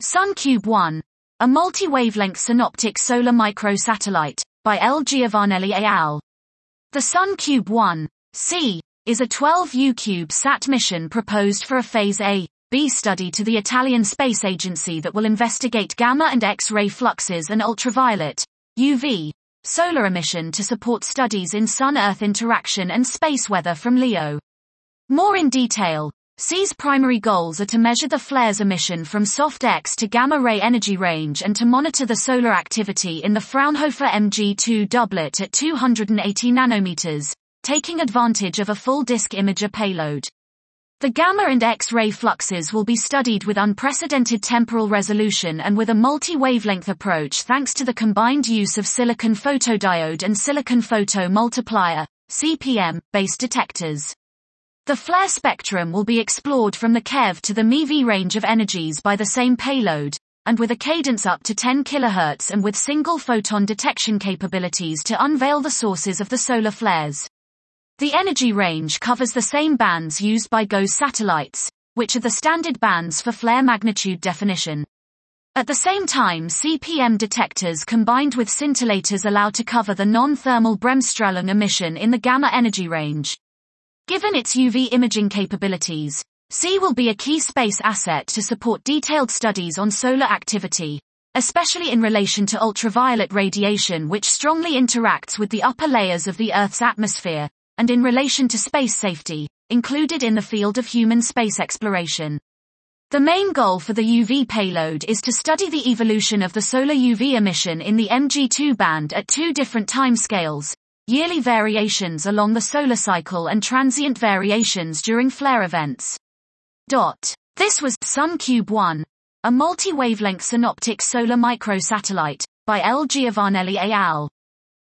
SunCube-1, a multi-wavelength synoptic solar microsatellite, by L. Giovanelli et al. The SunCube-1, C, is a 12U CubeSat mission proposed for a Phase A/B study to the Italian Space Agency that will investigate gamma and X-ray fluxes and ultraviolet, UV, solar emission to support studies in Sun-Earth interaction and space weather from LEO. More in detail, C's primary goals are to measure the flare's emission from soft X to gamma-ray energy range and to monitor the solar activity in the Fraunhofer MG2 doublet at 280 nanometers, taking advantage of a full-disk imager payload. The gamma and X-ray fluxes will be studied with unprecedented temporal resolution and with a multi-wavelength approach thanks to the combined use of silicon photodiode and silicon photomultiplier, CPM-based detectors. The flare spectrum will be explored from the keV to the MeV range of energies by the same payload, and with a cadence up to 10 kHz and with single photon detection capabilities to unveil the sources of the solar flares. The energy range covers the same bands used by GOES satellites, which are the standard bands for flare magnitude definition. At the same time, CPM detectors combined with scintillators allow to cover the non-thermal Bremsstrahlung emission in the gamma energy range. Given its UV imaging capabilities, C will be a key space asset to support detailed studies on solar activity, especially in relation to ultraviolet radiation which strongly interacts with the upper layers of the Earth's atmosphere, and in relation to space safety, included in the field of human space exploration. The main goal for the UV payload is to study the evolution of the solar UV emission in the MG2 band at two different timescales, yearly variations along the solar cycle and transient variations during flare events. This was SunCube-1, a multi-wavelength synoptic solar microsatellite, by L. Giovanelli et al.